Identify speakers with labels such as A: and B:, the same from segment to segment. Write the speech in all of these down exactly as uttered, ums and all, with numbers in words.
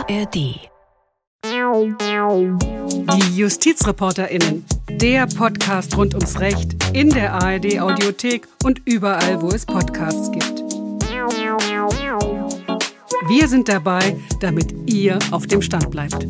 A: A R D.
B: Die JustizreporterInnen, der Podcast rund ums Recht in der A R D-Audiothek und überall, wo es Podcasts gibt. Wir sind dabei, damit ihr auf dem Stand bleibt.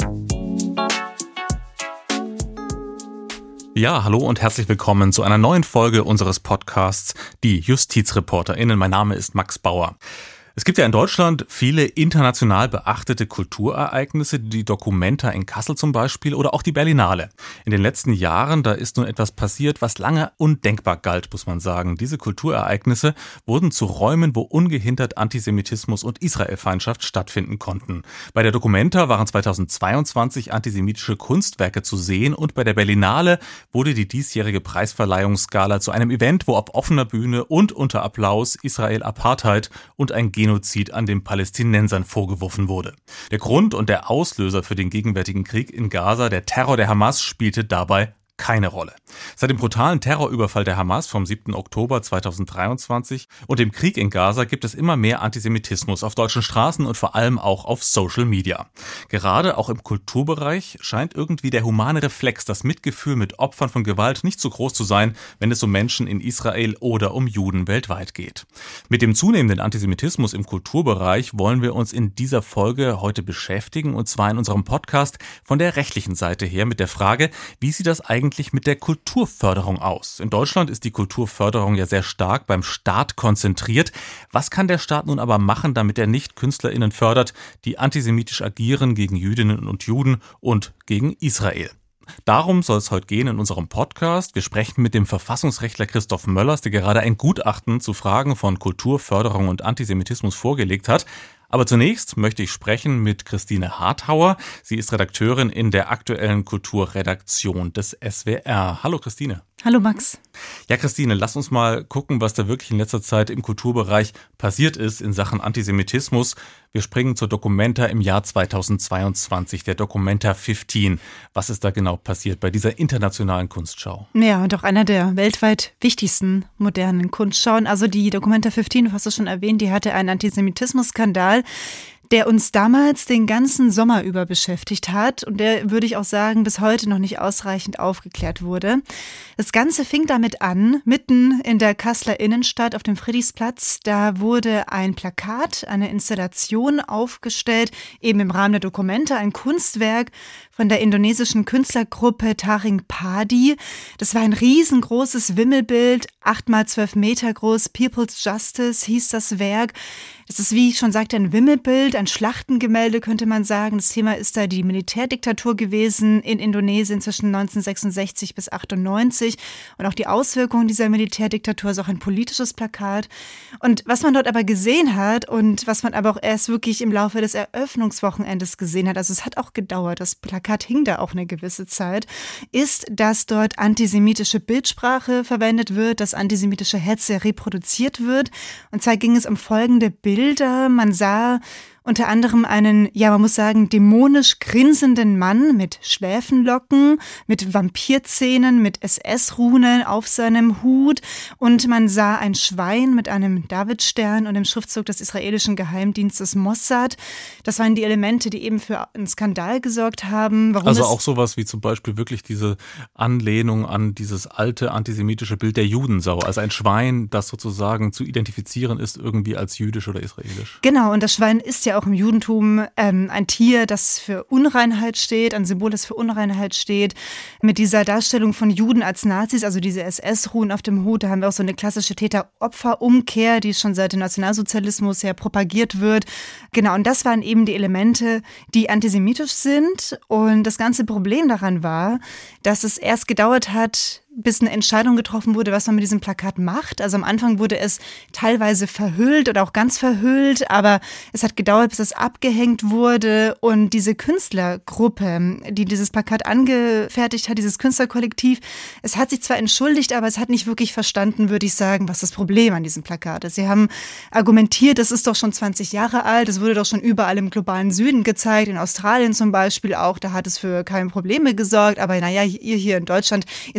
C: Ja, hallo und herzlich willkommen zu einer neuen Folge unseres Podcasts Die JustizreporterInnen. Mein Name ist Max Bauer. Es gibt ja in Deutschland viele international beachtete Kulturereignisse, die Documenta in Kassel zum Beispiel oder auch die Berlinale. In den letzten Jahren, da ist nun etwas passiert, was lange undenkbar galt, muss man sagen. Diese Kulturereignisse wurden zu Räumen, wo ungehindert Antisemitismus und Israelfeindschaft stattfinden konnten. Bei der Documenta waren zweitausendzweiundzwanzig antisemitische Kunstwerke zu sehen und bei der Berlinale wurde die diesjährige Preisverleihungsgala zu einem Event, wo auf offener Bühne und unter Applaus Israel Apartheid und ein Genozid an den Palästinensern vorgeworfen wurde. Der Grund und der Auslöser für den gegenwärtigen Krieg in Gaza, der Terror der Hamas, spielte dabei keine Rolle. Seit dem brutalen Terrorüberfall der Hamas vom siebten Oktober zweitausenddreiundzwanzig und dem Krieg in Gaza gibt es immer mehr Antisemitismus auf deutschen Straßen und vor allem auch auf Social Media. Gerade auch im Kulturbereich scheint irgendwie der humane Reflex, das Mitgefühl mit Opfern von Gewalt nicht so groß zu sein, wenn es um Menschen in Israel oder um Juden weltweit geht. Mit dem zunehmenden Antisemitismus im Kulturbereich wollen wir uns in dieser Folge heute beschäftigen, und zwar in unserem Podcast von der rechtlichen Seite her mit der Frage, wie sieht das eigentlich mit der Kulturförderung aus? In Deutschland ist die Kulturförderung ja sehr stark beim Staat konzentriert. Was kann der Staat nun aber machen, damit er nicht KünstlerInnen fördert, die antisemitisch agieren gegen Jüdinnen und Juden und gegen Israel? Darum soll es heute gehen in unserem Podcast. Wir sprechen mit dem Verfassungsrechtler Christoph Möllers, der gerade ein Gutachten zu Fragen von Kulturförderung und Antisemitismus vorgelegt hat. Aber zunächst möchte ich sprechen mit Christine Harthauer. Sie ist Redakteurin in der aktuellen Kulturredaktion des S W R. Hallo Christine.
D: Hallo Max.
C: Ja Christine, lass uns mal gucken, was da wirklich in letzter Zeit im Kulturbereich passiert ist in Sachen Antisemitismus. Wir springen zur Documenta im Jahr zweitausendzweiundzwanzig, der Documenta fünfzehn. Was ist da genau passiert bei dieser internationalen Kunstschau?
D: Ja, und auch einer der weltweit wichtigsten modernen Kunstschauen. Also die Documenta fünfzehn, du hast es schon erwähnt, die hatte einen Antisemitismus-Skandal, der uns damals den ganzen Sommer über beschäftigt hat und der, würde ich auch sagen, bis heute noch nicht ausreichend aufgeklärt wurde. Das Ganze fing damit an, mitten in der Kasseler Innenstadt auf dem Friedrichsplatz. Da wurde ein Plakat, eine Installation aufgestellt, eben im Rahmen der Documenta, ein Kunstwerk von der indonesischen Künstlergruppe Taring Padi. Das war ein riesengroßes Wimmelbild, acht mal zwölf Meter groß, People's Justice hieß das Werk. Das ist, wie ich schon sagte, ein Wimmelbild, ein Schlachtengemälde, könnte man sagen. Das Thema ist da die Militärdiktatur gewesen in Indonesien zwischen neunzehnhundertsechsundsechzig bis achtundneunzig. Und auch die Auswirkungen dieser Militärdiktatur ist auch ein politisches Plakat. Und was man dort aber gesehen hat und was man aber auch erst wirklich im Laufe des Eröffnungswochenendes gesehen hat, also es hat auch gedauert, das Plakat hing da auch eine gewisse Zeit, ist, dass dort antisemitische Bildsprache verwendet wird, dass antisemitische Hetze reproduziert wird. Und zwar ging es um folgende Bilder. Bilder. Man sah unter anderem einen, ja, man muss sagen, dämonisch grinsenden Mann mit Schläfenlocken, mit Vampirzähnen, mit S S-Runen auf seinem Hut, und man sah ein Schwein mit einem Davidstern und dem Schriftzug des israelischen Geheimdienstes Mossad. Das waren die Elemente, die eben für einen Skandal gesorgt haben. Warum
C: also auch sowas wie zum Beispiel wirklich diese Anlehnung an dieses alte antisemitische Bild der Judensau, also ein Schwein, das sozusagen zu identifizieren ist irgendwie als jüdisch oder israelisch.
D: Genau, und das Schwein ist ja auch im Judentum ähm, ein Tier, das für Unreinheit steht, ein Symbol, das für Unreinheit steht. Mit dieser Darstellung von Juden als Nazis, also diese S S-Ruhen auf dem Hut, da haben wir auch so eine klassische Täter-Opfer-Umkehr, die schon seit dem Nationalsozialismus her propagiert wird. Genau, und das waren eben die Elemente, die antisemitisch sind. Und das ganze Problem daran war, dass es erst gedauert hat, bis eine Entscheidung getroffen wurde, was man mit diesem Plakat macht. Also am Anfang wurde es teilweise verhüllt oder auch ganz verhüllt, aber es hat gedauert, bis es abgehängt wurde. Und diese Künstlergruppe, die dieses Plakat angefertigt hat, dieses Künstlerkollektiv, es hat sich zwar entschuldigt, aber es hat nicht wirklich verstanden, würde ich sagen, was das Problem an diesem Plakat ist. Sie haben argumentiert, das ist doch schon zwanzig Jahre alt, es wurde doch schon überall im globalen Süden gezeigt, in Australien zum Beispiel auch, da hat es für keine Probleme gesorgt, aber naja, ihr hier in Deutschland, ihr seid ja wohl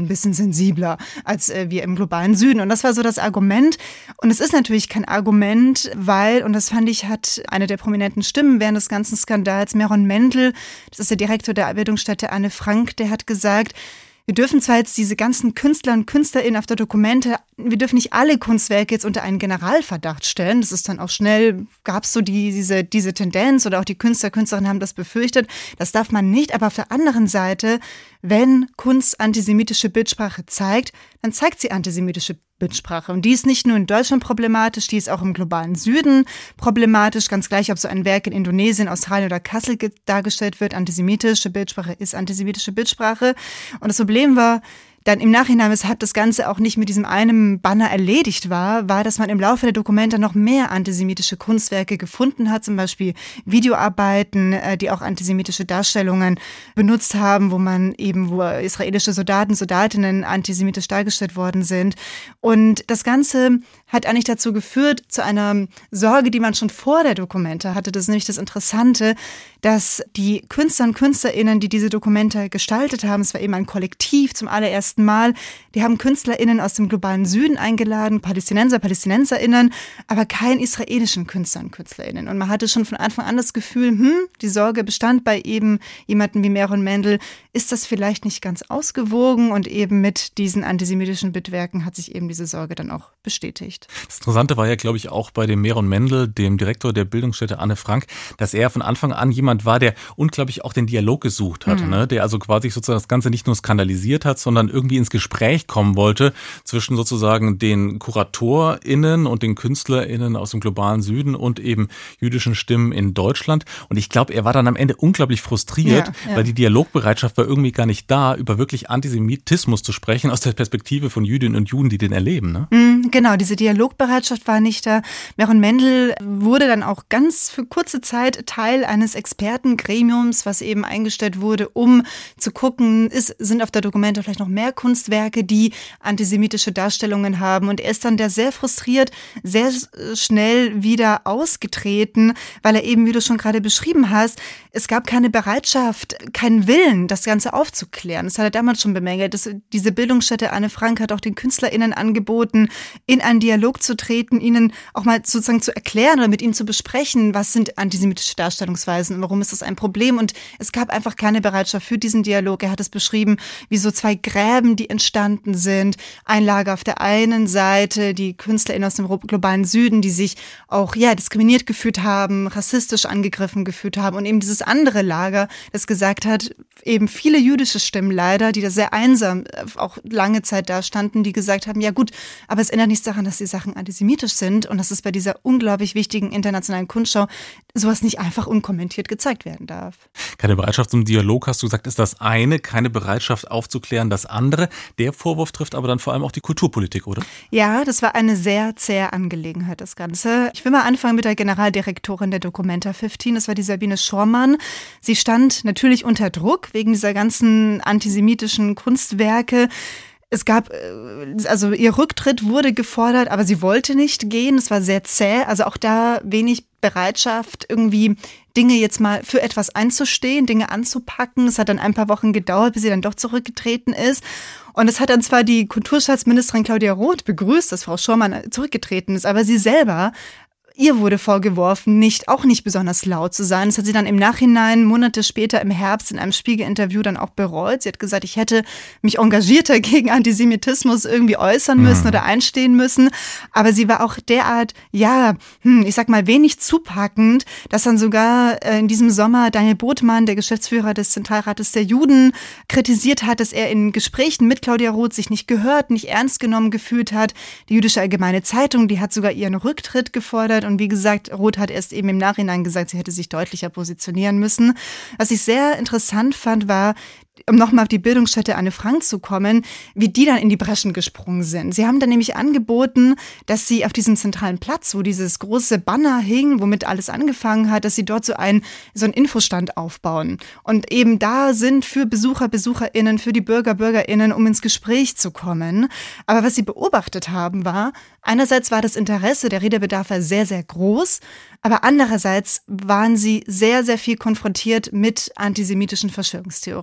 D: ein bisschen sensibler als äh, wir im globalen Süden. Und das war so das Argument. Und es ist natürlich kein Argument, weil, und das fand ich, hat eine der prominenten Stimmen während des ganzen Skandals, Meron Mendel, das ist der Direktor der Bildungsstätte Anne Frank, der hat gesagt, wir dürfen zwar jetzt diese ganzen Künstler und KünstlerInnen auf der Dokumente, wir dürfen nicht alle Kunstwerke jetzt unter einen Generalverdacht stellen. Das ist dann auch schnell, gab es so die, diese, diese Tendenz oder auch die Künstler, Künstlerinnen haben das befürchtet. Das darf man nicht. Aber auf der anderen Seite, wenn Kunst antisemitische Bildsprache zeigt, dann zeigt sie antisemitische Bildsprache. Und die ist nicht nur in Deutschland problematisch, die ist auch im globalen Süden problematisch. Ganz gleich, ob so ein Werk in Indonesien, Australien oder Kassel dargestellt wird. Antisemitische Bildsprache ist antisemitische Bildsprache. Und das Problem war, dann im Nachhinein, weshalb das Ganze auch nicht mit diesem einen Banner erledigt war, war, dass man im Laufe der Dokumente noch mehr antisemitische Kunstwerke gefunden hat, zum Beispiel Videoarbeiten, die auch antisemitische Darstellungen benutzt haben, wo man eben, wo israelische Soldaten, Soldatinnen antisemitisch dargestellt worden sind. Und das Ganze hat eigentlich dazu geführt, zu einer Sorge, die man schon vor der Dokumente hatte. Das ist nämlich das Interessante, dass die Künstler und KünstlerInnen, die diese Dokumente gestaltet haben, es war eben ein Kollektiv zum allerersten Mal, die haben KünstlerInnen aus dem globalen Süden eingeladen, Palästinenser, PalästinenserInnen, aber keinen israelischen Künstler und KünstlerInnen. Und man hatte schon von Anfang an das Gefühl, hm, die Sorge bestand bei eben jemanden wie Meron Mendel, ist das vielleicht nicht ganz ausgewogen? Und eben mit diesen antisemitischen Bildwerken hat sich eben diese Sorge dann auch bestätigt.
C: Das Interessante war ja, glaube ich, auch bei dem Meron Mendel, dem Direktor der Bildungsstätte Anne Frank, dass er von Anfang an jemand war, der unglaublich auch den Dialog gesucht hat, mhm. ne? Der also quasi sozusagen das Ganze nicht nur skandalisiert hat, sondern irgendwie ins Gespräch kommen wollte zwischen sozusagen den KuratorInnen und den KünstlerInnen aus dem globalen Süden und eben jüdischen Stimmen in Deutschland. Und ich glaube, er war dann am Ende unglaublich frustriert, ja, ja. weil die Dialogbereitschaft war irgendwie gar nicht da, über wirklich Antisemitismus zu sprechen, aus der Perspektive von Jüdinnen und Juden, die den erleben. Ne?
D: Mhm, genau, diese Dialogbereitschaft war nicht da. Meron Mendel wurde dann auch ganz für kurze Zeit Teil eines Expertengremiums, was eben eingestellt wurde, um zu gucken, ist, sind auf der Dokumente vielleicht noch mehr Kunstwerke, die antisemitische Darstellungen haben. Und er ist dann der sehr frustriert, sehr schnell wieder ausgetreten, weil er eben, wie du schon gerade beschrieben hast, es gab keine Bereitschaft, keinen Willen, das Ganze aufzuklären. Das hat er damals schon bemängelt. Das, diese Bildungsstätte Anne Frank hat auch den KünstlerInnen angeboten, in einen Dialog zu treten, ihnen auch mal sozusagen zu erklären oder mit ihnen zu besprechen, was sind antisemitische Darstellungsweisen und warum ist das ein Problem. Und es gab einfach keine Bereitschaft für diesen Dialog. Er hat es beschrieben, wie so zwei Gräben, die entstanden sind. Ein Lager auf der einen Seite, die KünstlerInnen aus dem globalen Süden, die sich auch ja diskriminiert gefühlt haben, rassistisch angegriffen gefühlt haben. Und eben dieses andere Lager, das gesagt hat, eben viele jüdische Stimmen leider, die da sehr einsam auch lange Zeit da standen, die gesagt haben, ja gut, aber es ändert nichts daran, dass die Sachen antisemitisch sind und dass es bei dieser unglaublich wichtigen internationalen Kunstschau sowas nicht einfach unkommentiert gezeigt werden darf.
C: Keine Bereitschaft zum Dialog, hast du gesagt, ist das eine, keine Bereitschaft aufzuklären, das andere. Der Vorwurf trifft aber dann vor allem auch die Kulturpolitik, oder?
D: Ja, das war eine sehr zähe Angelegenheit, das Ganze. Ich will mal anfangen mit der Generaldirektorin der Documenta fünfzehn, das war die Sabine Schormann. Sie stand natürlich unter Druck wegen dieser ganzen antisemitischen Kunstwerke. Es gab, also ihr Rücktritt wurde gefordert, aber sie wollte nicht gehen. Es war sehr zäh, also auch da wenig Bereitschaft, irgendwie Dinge jetzt mal für etwas einzustehen, Dinge anzupacken. Es hat dann ein paar Wochen gedauert, bis sie dann doch zurückgetreten ist. Und es hat dann zwar die Kulturstaatsministerin Claudia Roth begrüßt, dass Frau Schormann zurückgetreten ist, aber sie selber, ihr wurde vorgeworfen, nicht, auch nicht besonders laut zu sein. Das hat sie dann im Nachhinein, Monate später im Herbst in einem Spiegel-Interview dann auch bereut. Sie hat gesagt, ich hätte mich engagierter gegen Antisemitismus irgendwie äußern müssen mhm. oder einstehen müssen. Aber sie war auch derart, ja, hm, ich sag mal, wenig zupackend, dass dann sogar äh, in diesem Sommer Daniel Bothmann, der Geschäftsführer des Zentralrates der Juden, kritisiert hat, dass er in Gesprächen mit Claudia Roth sich nicht gehört, nicht ernst genommen gefühlt hat. Die Jüdische Allgemeine Zeitung, die hat sogar ihren Rücktritt gefordert. Und wie gesagt, Roth hat erst eben im Nachhinein gesagt, sie hätte sich deutlicher positionieren müssen. Was ich sehr interessant fand, war, um nochmal auf die Bildungsstätte Anne Frank zu kommen, wie die dann in die Breschen gesprungen sind. Sie haben dann nämlich angeboten, dass sie auf diesem zentralen Platz, wo dieses große Banner hing, womit alles angefangen hat, dass sie dort so einen, so einen Infostand aufbauen. Und eben da sind für Besucher, BesucherInnen, für die Bürger, BürgerInnen, um ins Gespräch zu kommen. Aber was sie beobachtet haben, war, einerseits war das Interesse, der Redebedarf war sehr, sehr groß, aber andererseits waren sie sehr, sehr viel konfrontiert mit antisemitischen Verschwörungstheorien.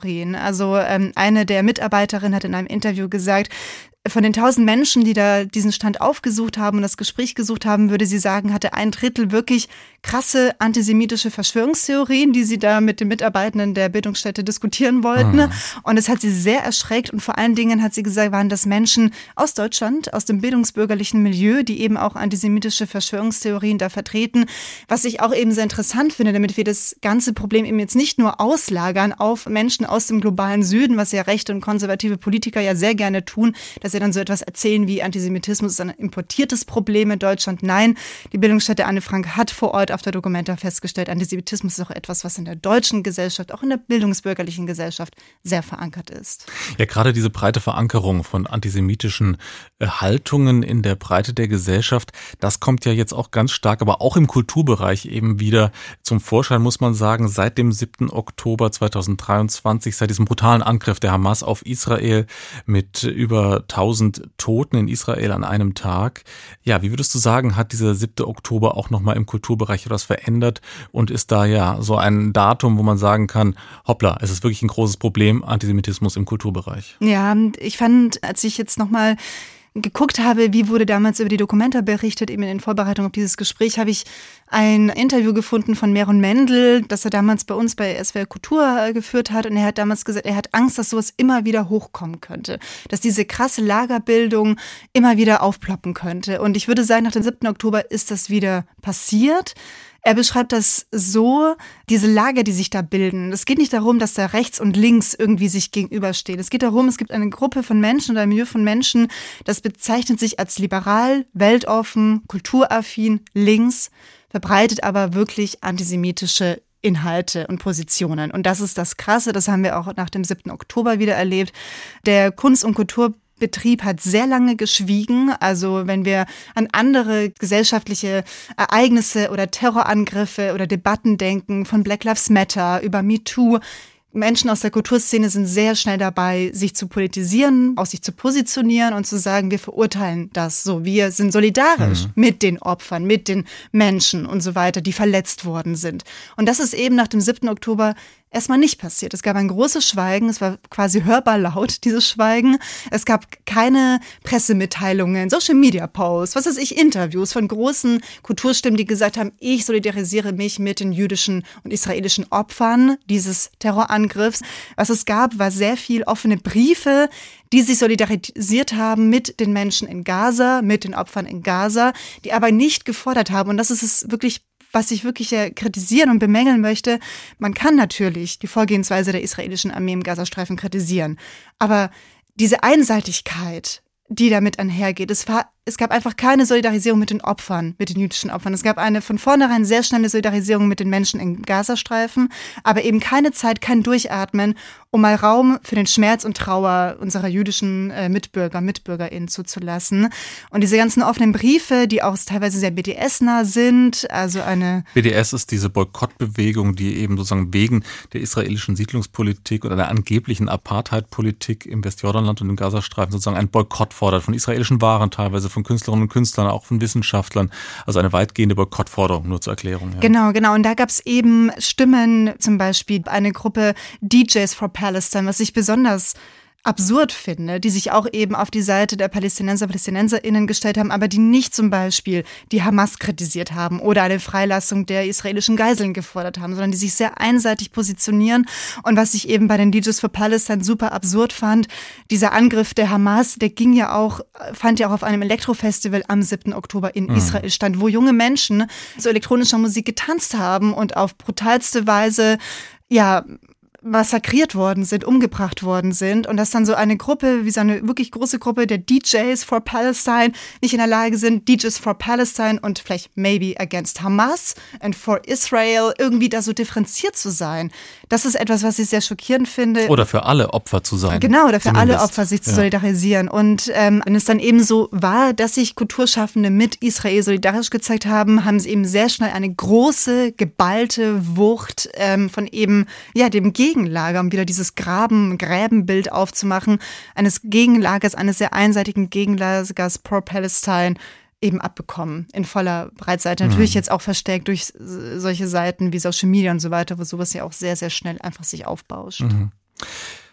D: Also ähm, eine der Mitarbeiterinnen hat in einem Interview gesagt, von den tausend Menschen, die da diesen Stand aufgesucht haben und das Gespräch gesucht haben, würde sie sagen, hatte ein Drittel wirklich krasse antisemitische Verschwörungstheorien, die sie da mit den Mitarbeitenden der Bildungsstätte diskutieren wollten. Ah. Und es hat sie sehr erschreckt. Und vor allen Dingen hat sie gesagt, waren das Menschen aus Deutschland, aus dem bildungsbürgerlichen Milieu, die eben auch antisemitische Verschwörungstheorien da vertreten. Was ich auch eben sehr interessant finde, damit wir das ganze Problem eben jetzt nicht nur auslagern auf Menschen aus dem globalen Süden, was ja rechte und konservative Politiker ja sehr gerne tun, dass sie dann so etwas erzählen wie Antisemitismus ist ein importiertes Problem in Deutschland. Nein, die Bildungsstätte Anne Frank hat vor Ort auf der Documenta festgestellt, Antisemitismus ist auch etwas, was in der deutschen Gesellschaft, auch in der bildungsbürgerlichen Gesellschaft sehr verankert ist.
C: Ja, gerade diese breite Verankerung von antisemitischen Haltungen in der Breite der Gesellschaft, das kommt ja jetzt auch ganz stark, aber auch im Kulturbereich eben wieder zum Vorschein, muss man sagen, seit dem siebten Oktober zweitausenddreiundzwanzig, seit diesem brutalen Angriff der Hamas auf Israel mit über tausend Toten in Israel an einem Tag. Ja, wie würdest du sagen, hat dieser siebte Oktober auch nochmal im Kulturbereich etwas verändert und ist da ja so ein Datum, wo man sagen kann, hoppla, es ist wirklich ein großes Problem, Antisemitismus im Kulturbereich?
D: Ja, ich fand, als ich jetzt nochmal geguckt habe, wie wurde damals über die Documenta berichtet, eben in Vorbereitung auf dieses Gespräch, habe ich ein Interview gefunden von Meron Mendel, das er damals bei uns bei S W R Kultur geführt hat. Und er hat damals gesagt, er hat Angst, dass sowas immer wieder hochkommen könnte, dass diese krasse Lagerbildung immer wieder aufploppen könnte. Und ich würde sagen, nach dem siebten Oktober ist das wieder passiert. Er beschreibt das so, diese Lager, die sich da bilden. Es geht nicht darum, dass da rechts und links irgendwie sich gegenüberstehen. Es geht darum, es gibt eine Gruppe von Menschen oder ein Milieu von Menschen, das bezeichnet sich als liberal, weltoffen, kulturaffin, links, verbreitet aber wirklich antisemitische Inhalte und Positionen. Und das ist das Krasse, das haben wir auch nach dem siebten Oktober wieder erlebt. Der Kunst- und Kultur Betrieb hat sehr lange geschwiegen. Also wenn wir an andere gesellschaftliche Ereignisse oder Terrorangriffe oder Debatten denken, von Black Lives Matter über MeToo, Menschen aus der Kulturszene sind sehr schnell dabei, sich zu politisieren, auch sich zu positionieren und zu sagen, wir verurteilen das so. Wir sind solidarisch mhm. mit den Opfern, mit den Menschen und so weiter, die verletzt worden sind. Und das ist eben nach dem siebten Oktober erstmal nicht passiert. Es gab ein großes Schweigen, es war quasi hörbar laut, dieses Schweigen. Es gab keine Pressemitteilungen, Social-Media-Posts, was weiß ich, Interviews von großen Kulturstimmen, die gesagt haben, ich solidarisiere mich mit den jüdischen und israelischen Opfern dieses Terrorangriffs. Was es gab, war sehr viel offene Briefe, die sich solidarisiert haben mit den Menschen in Gaza, mit den Opfern in Gaza, die aber nicht gefordert haben. Und das ist es wirklich, was ich wirklich ja kritisieren und bemängeln möchte. Man kann natürlich die Vorgehensweise der israelischen Armee im Gazastreifen kritisieren. Aber diese Einseitigkeit, die damit einhergeht, es war, es gab einfach keine Solidarisierung mit den Opfern, mit den jüdischen Opfern. Es gab eine von vornherein sehr schnelle Solidarisierung mit den Menschen im Gazastreifen, aber eben keine Zeit, kein Durchatmen, um mal Raum für den Schmerz und Trauer unserer jüdischen äh, Mitbürger, MitbürgerInnen zuzulassen. Und diese ganzen offenen Briefe, die auch teilweise sehr B D S-nah sind, also eine...
C: B D S ist diese Boykottbewegung, die eben sozusagen wegen der israelischen Siedlungspolitik oder der angeblichen Apartheid-Politik im Westjordanland und im Gazastreifen sozusagen einen Boykott fordert, von israelischen Waren teilweise, von Künstlerinnen und Künstlern, auch von Wissenschaftlern. Also eine weitgehende Boykottforderung, nur zur Erklärung. Ja.
D: Genau, genau. Und da gab es eben Stimmen, zum Beispiel eine Gruppe D Js for Palestine, was ich besonders absurd finde, die sich auch eben auf die Seite der Palästinenser, PalästinenserInnen gestellt haben, aber die nicht zum Beispiel die Hamas kritisiert haben oder eine Freilassung der israelischen Geiseln gefordert haben, sondern die sich sehr einseitig positionieren. Und was ich eben bei den D Js for Palestine super absurd fand, dieser Angriff der Hamas, der ging ja auch, fand ja auch auf einem Elektrofestival am siebten Oktober in mhm. Israel statt, wo junge Menschen zu elektronischer Musik getanzt haben und auf brutalste Weise, ja, massakriert worden sind, umgebracht worden sind und dass dann so eine Gruppe, wie so eine wirklich große Gruppe der D Js for Palestine nicht in der Lage sind, D Js for Palestine und vielleicht maybe against Hamas and for Israel irgendwie da so differenziert zu sein. Das ist etwas, was ich sehr schockierend finde.
C: Oder für alle Opfer zu sein.
D: Genau, oder für
C: zumindest.
D: alle Opfer sich zu
C: ja.
D: solidarisieren. Und ähm, wenn es dann eben so war, dass sich Kulturschaffende mit Israel solidarisch gezeigt haben, haben sie eben sehr schnell eine große, geballte Wucht ähm, von eben, ja, dem Gegenlager, um wieder dieses Graben, Gräbenbild aufzumachen, eines Gegenlagers, eines sehr einseitigen Gegenlagers pro-Palestine eben abbekommen, in voller Breitseite. Natürlich jetzt auch verstärkt durch solche Seiten wie Social Media und so weiter, wo sowas ja auch sehr, sehr schnell einfach sich aufbauscht.
C: Mhm.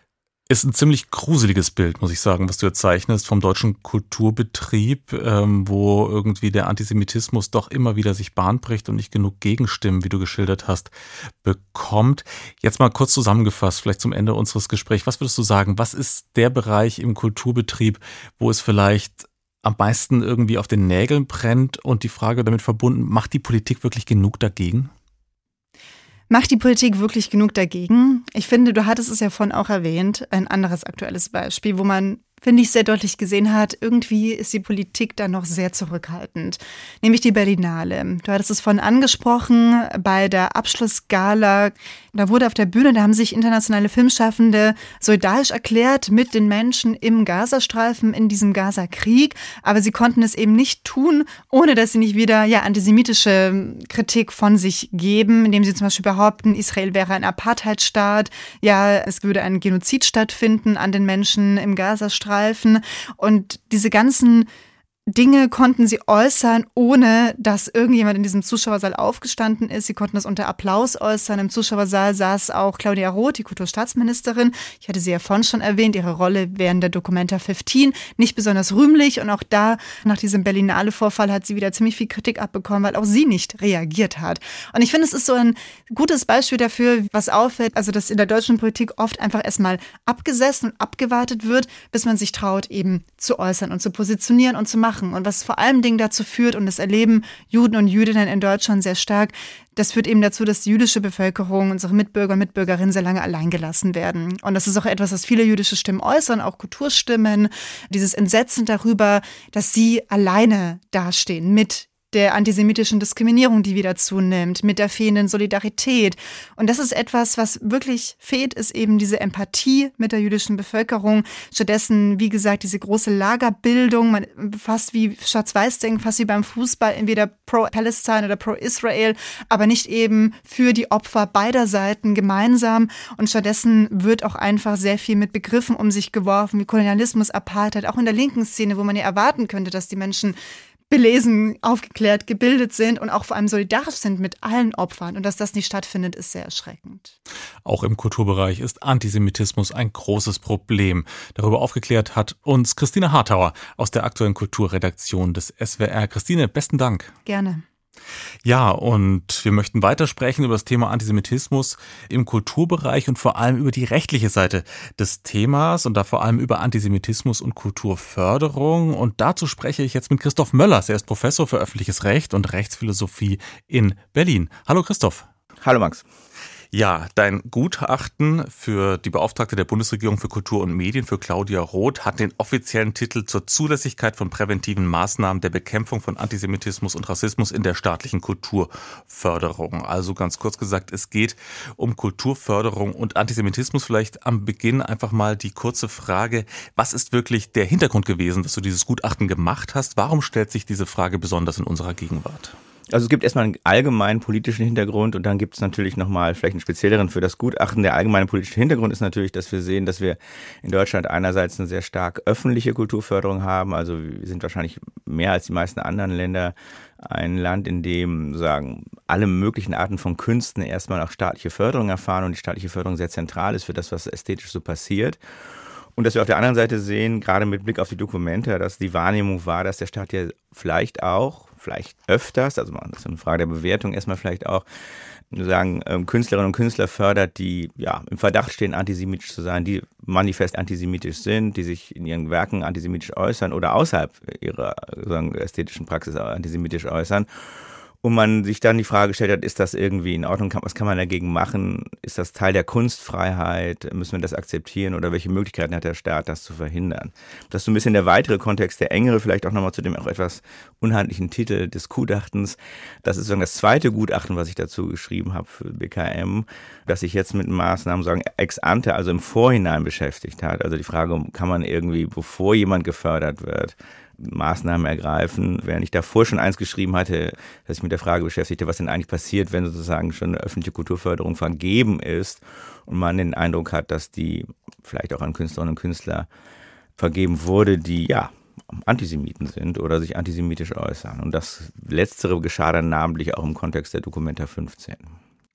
C: Ist ein ziemlich gruseliges Bild, muss ich sagen, was du jetzt zeichnest vom deutschen Kulturbetrieb, ähm, wo irgendwie der Antisemitismus doch immer wieder sich Bahn bricht und nicht genug Gegenstimmen, wie du geschildert hast, bekommt. Jetzt mal kurz zusammengefasst, vielleicht zum Ende unseres Gesprächs. Was würdest du sagen, was ist der Bereich im Kulturbetrieb, wo es vielleicht am meisten irgendwie auf den Nägeln brennt und die Frage damit verbunden, macht die Politik wirklich genug dagegen?
D: Macht die Politik wirklich genug dagegen? Ich finde, du hattest es ja vorhin auch erwähnt, ein anderes aktuelles Beispiel, wo man, finde ich, sehr deutlich gesehen hat, irgendwie ist die Politik da noch sehr zurückhaltend. Nämlich die Berlinale. Du hattest es vorhin angesprochen, bei der Abschlussgala, da wurde auf der Bühne, da haben sich internationale Filmschaffende solidarisch erklärt mit den Menschen im Gazastreifen, in diesem Gaza-Krieg, aber sie konnten es eben nicht tun, ohne dass sie nicht wieder ja antisemitische Kritik von sich geben, indem sie zum Beispiel behaupten, Israel wäre ein Apartheidstaat, ja, es würde ein Genozid stattfinden an den Menschen im Gazastreifen. Und diese ganzen Dinge konnten sie äußern, ohne dass irgendjemand in diesem Zuschauersaal aufgestanden ist. Sie konnten das unter Applaus äußern. Im Zuschauersaal saß auch Claudia Roth, die Kulturstaatsministerin. Ich hatte sie ja vorhin schon erwähnt, ihre Rolle während der Documenta fünfzehn nicht besonders rühmlich. Und auch da, nach diesem Berlinale-Vorfall, hat sie wieder ziemlich viel Kritik abbekommen, weil auch sie nicht reagiert hat. Und ich finde, es ist so ein gutes Beispiel dafür, was auffällt, also dass in der deutschen Politik oft einfach erstmal abgesessen und abgewartet wird, bis man sich traut, eben zu äußern und zu positionieren und zu machen. Und was vor allem Dingen dazu führt, und das erleben Juden und Jüdinnen in Deutschland sehr stark, das führt eben dazu, dass die jüdische Bevölkerung, unsere Mitbürger und Mitbürgerinnen sehr lange alleingelassen werden. Und das ist auch etwas, was viele jüdische Stimmen äußern, auch Kulturstimmen, dieses Entsetzen darüber, dass sie alleine dastehen mit der antisemitischen Diskriminierung, die wieder zunimmt, mit der fehlenden Solidarität. Und das ist etwas, was wirklich fehlt, ist eben diese Empathie mit der jüdischen Bevölkerung. Stattdessen, wie gesagt, diese große Lagerbildung, man, fast wie Schwarz-Weiß-Denken, fast wie beim Fußball, entweder pro-Palästina oder pro-Israel, aber nicht eben für die Opfer beider Seiten gemeinsam. Und stattdessen wird auch einfach sehr viel mit Begriffen um sich geworfen, wie Kolonialismus, Apartheid, auch in der linken Szene, wo man ja erwarten könnte, dass die Menschen belesen, aufgeklärt, gebildet sind und auch vor allem solidarisch sind mit allen Opfern. Und dass das nicht stattfindet, ist sehr erschreckend.
C: Auch im Kulturbereich ist Antisemitismus ein großes Problem. Darüber aufgeklärt hat uns Christine Hartauer aus der aktuellen Kulturredaktion des S W R. Christine, besten Dank.
D: Gerne.
C: Ja, und wir möchten weitersprechen über das Thema Antisemitismus im Kulturbereich und vor allem über die rechtliche Seite des Themas und da vor allem über Antisemitismus und Kulturförderung. Und dazu spreche ich jetzt mit Christoph Möllers. Er ist Professor für öffentliches Recht und Rechtsphilosophie in Berlin. Hallo Christoph.
A: Hallo Max.
C: Ja, dein Gutachten für die Beauftragte der Bundesregierung für Kultur und Medien, für Claudia Roth, hat den offiziellen Titel zur Zulässigkeit von präventiven Maßnahmen der Bekämpfung von Antisemitismus und Rassismus in der staatlichen Kulturförderung. Also ganz kurz gesagt, es geht um Kulturförderung und Antisemitismus. Vielleicht am Beginn einfach mal die kurze Frage, was ist wirklich der Hintergrund gewesen, dass du dieses Gutachten gemacht hast? Warum stellt sich diese Frage besonders in unserer Gegenwart?
A: Also es gibt erstmal einen allgemeinen politischen Hintergrund und dann gibt es natürlich nochmal vielleicht einen spezielleren für das Gutachten. Der allgemeine politische Hintergrund ist natürlich, dass wir sehen, dass wir in Deutschland einerseits eine sehr stark öffentliche Kulturförderung haben. Also wir sind wahrscheinlich mehr als die meisten anderen Länder ein Land, in dem sagen alle möglichen Arten von Künsten erstmal auch staatliche Förderung erfahren und die staatliche Förderung sehr zentral ist für das, was ästhetisch so passiert. Und dass wir auf der anderen Seite sehen, gerade mit Blick auf die Dokumente, dass die Wahrnehmung war, dass der Staat ja vielleicht auch, vielleicht öfters, also das ist eine Frage der Bewertung erstmal vielleicht auch, sagen, Künstlerinnen und Künstler fördert, die ja im Verdacht stehen, antisemitisch zu sein, die manifest antisemitisch sind, die sich in ihren Werken antisemitisch äußern oder außerhalb ihrer sagen, ästhetischen Praxis antisemitisch äußern. Und man sich dann die Frage gestellt hat, ist das irgendwie in Ordnung, was kann man dagegen machen? Ist das Teil der Kunstfreiheit? Müssen wir das akzeptieren? Oder welche Möglichkeiten hat der Staat, das zu verhindern? Das ist so ein bisschen der weitere Kontext, der engere, vielleicht auch nochmal zu dem auch etwas unhandlichen Titel des Gutachtens. Das ist sozusagen das zweite Gutachten, was ich dazu geschrieben habe für B K M, das sich jetzt mit Maßnahmen sagen ex ante, also im Vorhinein beschäftigt hat. Also die Frage, kann man irgendwie, bevor jemand gefördert wird, Maßnahmen ergreifen, während ich davor schon eins geschrieben hatte, dass ich mit der Frage beschäftigte, was denn eigentlich passiert, wenn sozusagen schon eine öffentliche Kulturförderung vergeben ist und man den Eindruck hat, dass die vielleicht auch an Künstlerinnen und Künstler vergeben wurde, die ja Antisemiten sind oder sich antisemitisch äußern. Und das Letztere geschah dann namentlich auch im Kontext der Documenta fünfzehn.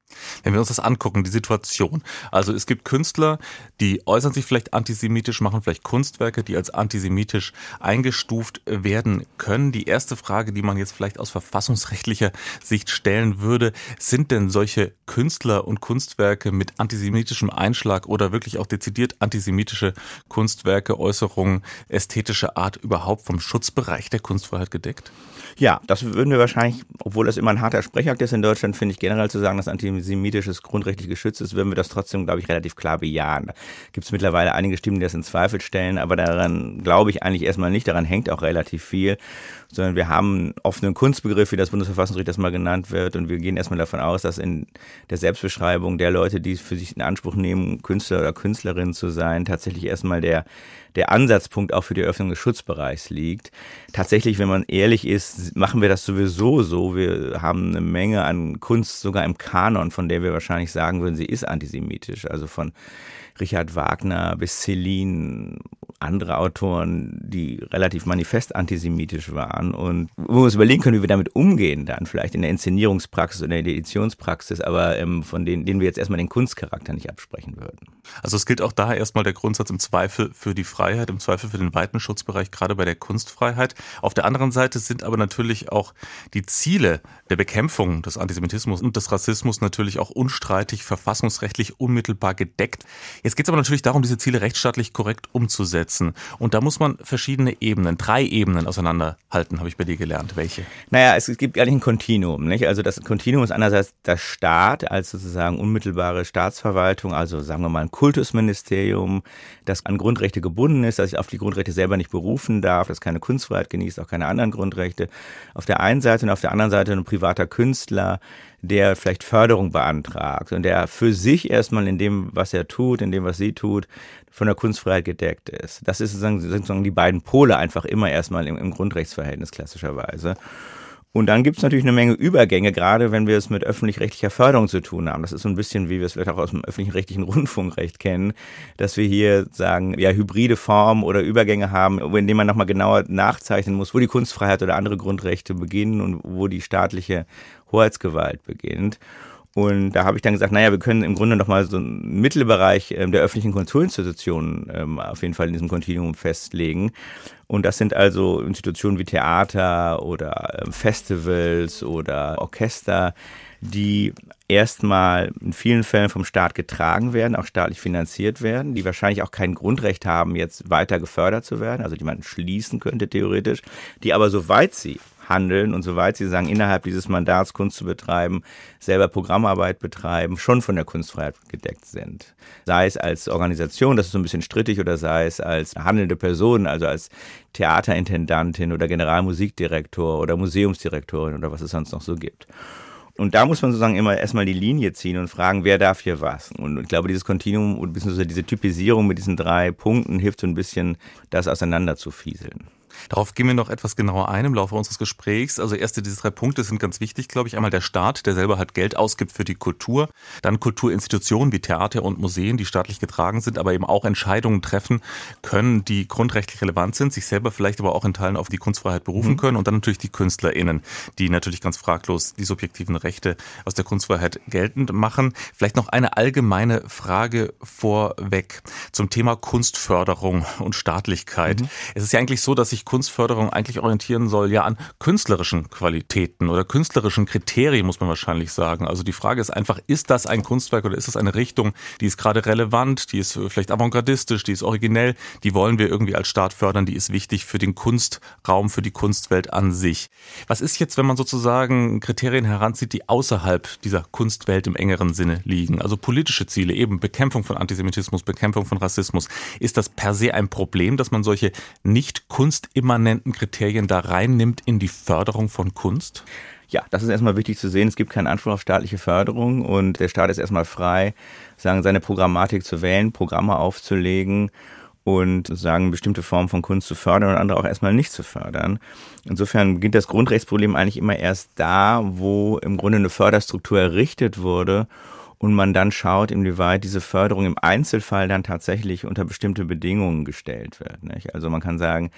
C: Wenn wir uns das angucken, die Situation. Also es gibt Künstler, die äußern sich vielleicht antisemitisch, machen vielleicht Kunstwerke, die als antisemitisch eingestuft werden können. Die erste Frage, die man jetzt vielleicht aus verfassungsrechtlicher Sicht stellen würde, sind denn solche Künstler und Kunstwerke mit antisemitischem Einschlag oder wirklich auch dezidiert antisemitische Kunstwerke, Äußerungen ästhetischer Art überhaupt vom Schutzbereich der Kunstfreiheit gedeckt?
A: Ja, das würden wir wahrscheinlich, obwohl das immer ein harter Sprechakt ist in Deutschland, finde ich generell zu sagen, dass antisemitisches grundrechtlich geschützt ist, würden wir das trotzdem, glaube ich, relativ klar bejahen. Da gibt es mittlerweile einige Stimmen, die das in Zweifel stellen, aber daran glaube ich eigentlich erstmal nicht, daran hängt auch relativ viel, sondern wir haben einen offenen Kunstbegriff, wie das Bundesverfassungsgericht das mal genannt wird, und wir gehen erstmal davon aus, dass in der Selbstbeschreibung der Leute, die für sich in Anspruch nehmen, Künstler oder Künstlerin zu sein, tatsächlich erstmal der der Ansatzpunkt auch für die Öffnung des Schutzbereichs liegt. Tatsächlich, wenn man ehrlich ist, machen wir das sowieso so. Wir haben eine Menge an Kunst sogar im Kanon, von der wir wahrscheinlich sagen würden, sie ist antisemitisch. Also von Richard Wagner bis Celine, andere Autoren, die relativ manifest antisemitisch waren, und wo wir uns überlegen können, wie wir damit umgehen dann, vielleicht in der Inszenierungspraxis oder in der Editionspraxis, aber ähm, von denen, denen wir jetzt erstmal den Kunstcharakter nicht absprechen würden.
C: Also es gilt auch da erstmal der Grundsatz im Zweifel für die Freiheit, im Zweifel für den weiten Schutzbereich, gerade bei der Kunstfreiheit. Auf der anderen Seite sind aber natürlich auch die Ziele der Bekämpfung des Antisemitismus und des Rassismus natürlich auch unstreitig verfassungsrechtlich unmittelbar gedeckt. Jetzt geht es aber natürlich darum, diese Ziele rechtsstaatlich korrekt umzusetzen. Und da muss man verschiedene Ebenen, drei Ebenen auseinanderhalten, habe ich bei dir gelernt. Welche?
A: Naja, es gibt eigentlich ein Kontinuum, nicht? Also das Kontinuum ist einerseits der Staat als sozusagen unmittelbare Staatsverwaltung, also sagen wir mal ein Kultusministerium, das an Grundrechte gebunden ist, das sich auf die Grundrechte selber nicht berufen darf, das keine Kunstfreiheit genießt, auch keine anderen Grundrechte. Auf der einen Seite und auf der anderen Seite ein privater Künstler, der vielleicht Förderung beantragt und der für sich erstmal in dem, was er tut, in dem, was sie tut, von der Kunstfreiheit gedeckt ist. Das ist sozusagen, sozusagen die beiden Pole einfach immer erstmal im, im Grundrechtsverhältnis klassischerweise. Und dann gibt es natürlich eine Menge Übergänge, gerade wenn wir es mit öffentlich-rechtlicher Förderung zu tun haben. Das ist so ein bisschen, wie wir es vielleicht auch aus dem öffentlich-rechtlichen Rundfunkrecht kennen, dass wir hier sagen, ja, hybride Formen oder Übergänge haben, indem man nochmal genauer nachzeichnen muss, wo die Kunstfreiheit oder andere Grundrechte beginnen und wo die staatliche Hoheitsgewalt beginnt. Und da habe ich dann gesagt, naja, wir können im Grunde nochmal so einen Mittelbereich ähm, der öffentlichen Kulturinstitutionen ähm, auf jeden Fall in diesem Kontinuum festlegen. Und das sind also Institutionen wie Theater oder ähm, Festivals oder Orchester, die erstmal in vielen Fällen vom Staat getragen werden, auch staatlich finanziert werden, die wahrscheinlich auch kein Grundrecht haben, jetzt weiter gefördert zu werden, also die man schließen könnte theoretisch, die aber soweit sie handeln und soweit sie sagen, innerhalb dieses Mandats Kunst zu betreiben, selber Programmarbeit betreiben, schon von der Kunstfreiheit gedeckt sind. Sei es als Organisation, das ist so ein bisschen strittig, oder sei es als handelnde Person, also als Theaterintendantin oder Generalmusikdirektor oder Museumsdirektorin oder was es sonst noch so gibt. Und da muss man sozusagen immer erstmal die Linie ziehen und fragen, wer darf hier was? Und ich glaube, dieses Kontinuum und beziehungsweise diese Typisierung mit diesen drei Punkten hilft so ein bisschen, das auseinander zu fieseln.
C: Darauf gehen wir noch etwas genauer ein im Laufe unseres Gesprächs. Also erste, diese drei Punkte sind ganz wichtig, glaube ich. Einmal der Staat, der selber halt Geld ausgibt für die Kultur. Dann Kulturinstitutionen wie Theater und Museen, die staatlich getragen sind, aber eben auch Entscheidungen treffen können, die grundrechtlich relevant sind, sich selber vielleicht aber auch in Teilen auf die Kunstfreiheit berufen können. Und dann natürlich die KünstlerInnen, die natürlich ganz fraglos die subjektiven Rechte aus der Kunstfreiheit geltend machen. Vielleicht noch eine allgemeine Frage vorweg zum Thema Kunstförderung und Staatlichkeit. Mhm. Es ist ja eigentlich so, dass sich Kunstförderung eigentlich orientieren soll ja an künstlerischen Qualitäten oder künstlerischen Kriterien, muss man wahrscheinlich sagen. Also die Frage ist einfach, ist das ein Kunstwerk oder ist das eine Richtung, die ist gerade relevant, die ist vielleicht avantgardistisch, die ist originell, die wollen wir irgendwie als Staat fördern, die ist wichtig für den Kunstraum, für die Kunstwelt an sich. Was ist jetzt, wenn man sozusagen Kriterien heranzieht, die außerhalb dieser Kunstwelt im engeren Sinne liegen? Also politische Ziele, eben Bekämpfung von Antisemitismus, Bekämpfung von Rassismus. Ist das per se ein Problem, dass man solche nicht kunstimmanenten Kriterien da reinnimmt in die Förderung von Kunst?
A: Ja, das ist erstmal wichtig zu sehen. Es gibt keinen Anspruch auf staatliche Förderung und der Staat ist erstmal frei, sagen, seine Programmatik zu wählen, Programme aufzulegen und sagen, bestimmte Formen von Kunst zu fördern und andere auch erstmal nicht zu fördern. Insofern beginnt das Grundrechtsproblem eigentlich immer erst da, wo im Grunde eine Förderstruktur errichtet wurde und man dann schaut, inwieweit diese Förderung im Einzelfall dann tatsächlich unter bestimmte Bedingungen gestellt wird, nicht? Also man kann sagen,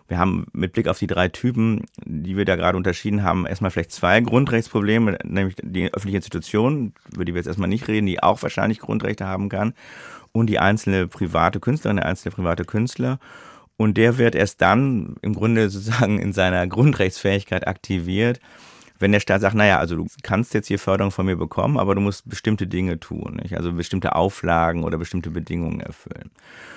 A: Wir haben mit Blick auf die drei Typen, die wir da gerade unterschieden haben, erstmal vielleicht zwei Grundrechtsprobleme, nämlich die öffentliche Institution, über die wir jetzt erstmal nicht reden, die auch wahrscheinlich Grundrechte haben kann, und die einzelne private Künstlerin, der einzelne private Künstler. Und der wird erst dann im Grunde sozusagen in seiner Grundrechtsfähigkeit aktiviert, wenn der Staat sagt, naja, also du kannst jetzt hier Förderung von mir bekommen, aber du musst bestimmte Dinge tun, nicht? Also bestimmte Auflagen oder bestimmte Bedingungen erfüllen.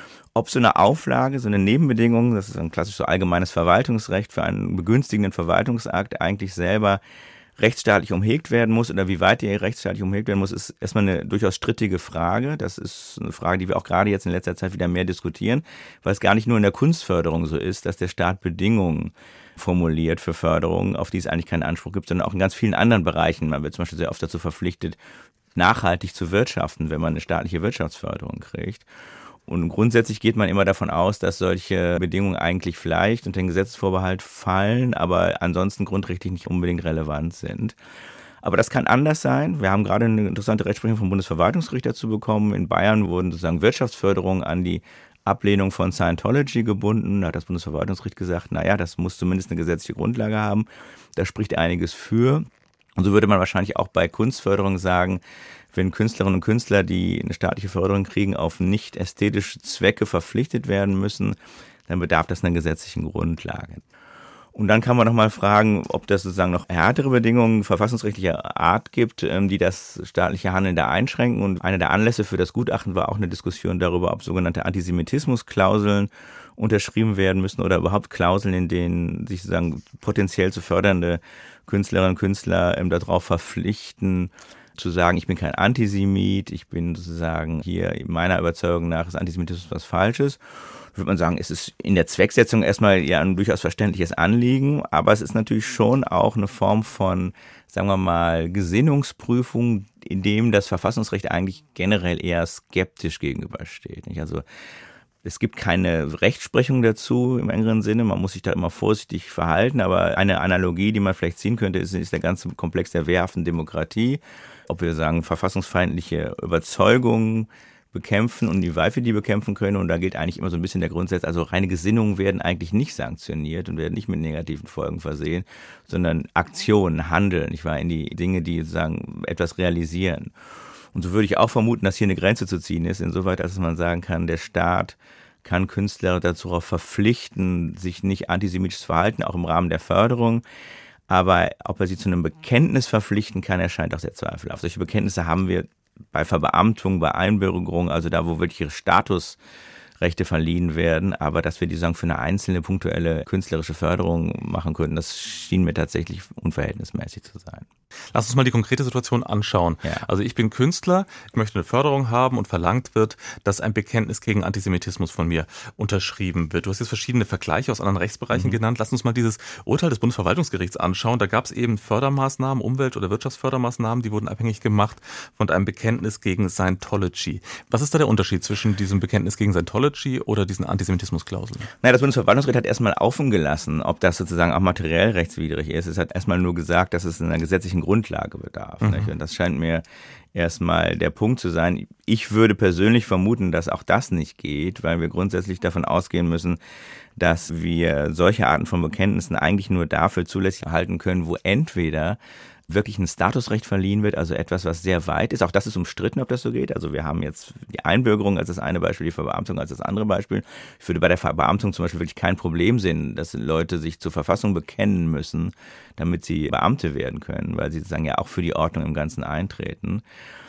A: Ob so eine Auflage, so eine Nebenbedingung, das ist ein klassisches so allgemeines Verwaltungsrecht für einen begünstigenden Verwaltungsakt, eigentlich selber rechtsstaatlich umhegt werden muss oder wie weit die rechtsstaatlich umhegt werden muss, ist erstmal eine durchaus strittige Frage. Das ist eine Frage, die wir auch gerade jetzt in letzter Zeit wieder mehr diskutieren, weil es gar nicht nur in der Kunstförderung so ist, dass der Staat Bedingungen formuliert für Förderung, auf die es eigentlich keinen Anspruch gibt, sondern auch in ganz vielen anderen Bereichen. Man wird zum Beispiel sehr oft dazu verpflichtet, nachhaltig zu wirtschaften, wenn man eine staatliche Wirtschaftsförderung kriegt. Und grundsätzlich geht man immer davon aus, dass solche Bedingungen eigentlich vielleicht unter den Gesetzesvorbehalt fallen, aber ansonsten grundrechtlich nicht unbedingt relevant sind. Aber das kann anders sein. Wir haben gerade eine interessante Rechtsprechung vom Bundesverwaltungsgericht dazu bekommen. In Bayern wurden sozusagen Wirtschaftsförderungen an die Ablehnung von Scientology gebunden. Da hat das Bundesverwaltungsgericht gesagt, naja, das muss zumindest eine gesetzliche Grundlage haben. Da spricht einiges für. Und so würde man wahrscheinlich auch bei Kunstförderung sagen, wenn Künstlerinnen und Künstler, die eine staatliche Förderung kriegen, auf nicht ästhetische Zwecke verpflichtet werden müssen, dann bedarf das einer gesetzlichen Grundlage. Und dann kann man nochmal fragen, ob das sozusagen noch härtere Bedingungen verfassungsrechtlicher Art gibt, die das staatliche Handeln da einschränken. Und einer der Anlässe für das Gutachten war auch eine Diskussion darüber, ob sogenannte Antisemitismusklauseln unterschrieben werden müssen oder überhaupt Klauseln, in denen sich sozusagen potenziell zu fördernde Künstlerinnen und Künstler ähm, darauf verpflichten, zu sagen, ich bin kein Antisemit, ich bin sozusagen hier meiner Überzeugung nach ist Antisemitismus was Falsches. Würde man sagen, es ist in der Zwecksetzung erstmal ja ein durchaus verständliches Anliegen, aber es ist natürlich schon auch eine Form von, sagen wir mal, Gesinnungsprüfung, in dem das Verfassungsrecht eigentlich generell eher skeptisch gegenübersteht. Nicht? Also es gibt keine Rechtsprechung dazu im engeren Sinne, man muss sich da immer vorsichtig verhalten, aber eine Analogie, die man vielleicht ziehen könnte, ist, ist der ganze Komplex der wehrhaften Demokratie. Ob wir sagen, verfassungsfeindliche Überzeugungen bekämpfen und wie weit wir die bekämpfen können. Und da gilt eigentlich immer so ein bisschen der Grundsatz, also reine Gesinnungen werden eigentlich nicht sanktioniert und werden nicht mit negativen Folgen versehen, sondern Aktionen, Handeln, ich war in die Dinge, die sozusagen etwas realisieren. Und so würde ich auch vermuten, dass hier eine Grenze zu ziehen ist, insoweit, als man sagen kann, der Staat kann Künstler dazu verpflichten, sich nicht antisemitisch zu verhalten, auch im Rahmen der Förderung. Aber ob er sie zu einem Bekenntnis verpflichten kann, erscheint auch sehr zweifelhaft. Solche Bekenntnisse haben wir bei Verbeamtung, bei Einbürgerung, also da, wo wirklich ihre Statusrechte verliehen werden. Aber dass wir die sagen, für eine einzelne punktuelle künstlerische Förderung machen könnten, das schien mir tatsächlich unverhältnismäßig zu sein.
C: Lass uns mal die konkrete Situation anschauen. Ja. Also ich bin Künstler, ich möchte eine Förderung haben und verlangt wird, dass ein Bekenntnis gegen Antisemitismus von mir unterschrieben wird. Du hast jetzt verschiedene Vergleiche aus anderen Rechtsbereichen mhm. genannt. Lass uns mal dieses Urteil des Bundesverwaltungsgerichts anschauen. Da gab es eben Fördermaßnahmen, Umwelt- oder Wirtschaftsfördermaßnahmen, die wurden abhängig gemacht von einem Bekenntnis gegen Scientology. Was ist da der Unterschied zwischen diesem Bekenntnis gegen Scientology oder diesen Antisemitismusklauseln?
A: Naja, das Bundesverwaltungsgericht hat erstmal offen gelassen, ob das sozusagen auch materiell rechtswidrig ist. Es hat erstmal nur gesagt, dass es in einer gesetzlichen Grundlage bedarf. Mhm. Nicht? Und das scheint mir erstmal der Punkt zu sein. Ich würde persönlich vermuten, dass auch das nicht geht, weil wir grundsätzlich davon ausgehen müssen, dass wir solche Arten von Bekenntnissen eigentlich nur dafür zulässig halten können, wo entweder wirklich ein Statusrecht verliehen wird, also etwas, was sehr weit ist. Auch das ist umstritten, ob das so geht. Also wir haben jetzt die Einbürgerung als das eine Beispiel, die Verbeamtung als das andere Beispiel. Ich würde bei der Verbeamtung zum Beispiel wirklich kein Problem sehen, dass Leute sich zur Verfassung bekennen müssen, damit sie Beamte werden können, weil sie sozusagen ja auch für die Ordnung im Ganzen eintreten.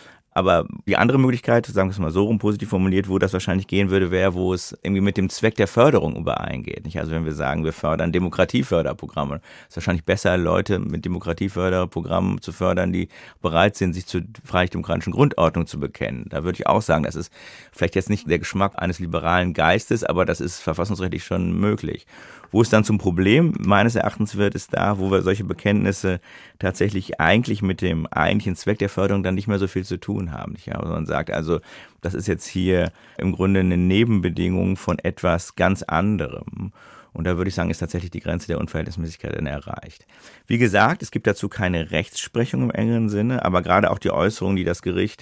A: Aber die andere Möglichkeit, sagen wir es mal so rum positiv formuliert, wo das wahrscheinlich gehen würde, wäre, wo es irgendwie mit dem Zweck der Förderung übereingeht. Nicht? Also wenn wir sagen, wir fördern Demokratieförderprogramme, ist es wahrscheinlich besser, Leute mit Demokratieförderprogrammen zu fördern, die bereit sind, sich zur freiheitlich-demokratischen Grundordnung zu bekennen. Da würde ich auch sagen, das ist vielleicht jetzt nicht der Geschmack eines liberalen Geistes, aber das ist verfassungsrechtlich schon möglich. Wo es dann zum Problem meines Erachtens wird, ist da, wo wir solche Bekenntnisse tatsächlich eigentlich mit dem eigentlichen Zweck der Förderung dann nicht mehr so viel zu tun haben. Ja, also man sagt also, das ist jetzt hier im Grunde eine Nebenbedingung von etwas ganz anderem. Und da würde ich sagen, ist tatsächlich die Grenze der Unverhältnismäßigkeit dann erreicht. Wie gesagt, es gibt dazu keine Rechtsprechung im engeren Sinne, aber gerade auch die Äußerungen, die das Gericht